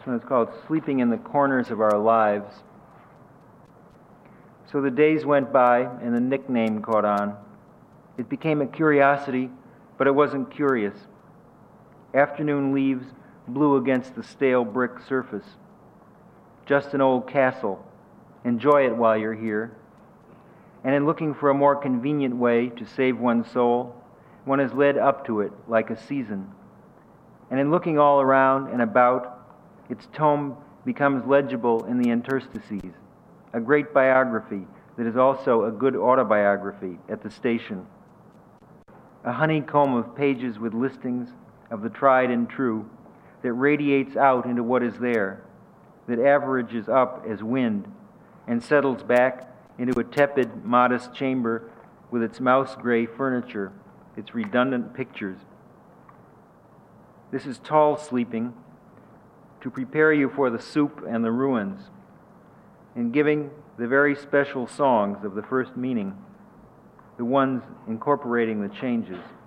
one is called Sleeping in the Corners of Our Lives. So the days went by, and the nickname caught on. It became a curiosity, but it wasn't curious. Afternoon leaves blew against the stale brick surface. Just an old castle. Enjoy it while you're here. And in looking for a more convenient way to save one's soul, one is led up to it like a season. And in looking all around and about, its tome becomes legible in the interstices, a great biography that is also a good autobiography at the station. A honeycomb of pages with listings of the tried and true that radiates out into what is there, that averages up as wind and settles back into a tepid, modest chamber with its mouse-gray furniture, its redundant pictures. This is tall sleeping, to prepare you for the soup and the ruins, in giving the very special songs of the first meaning, the ones incorporating the changes.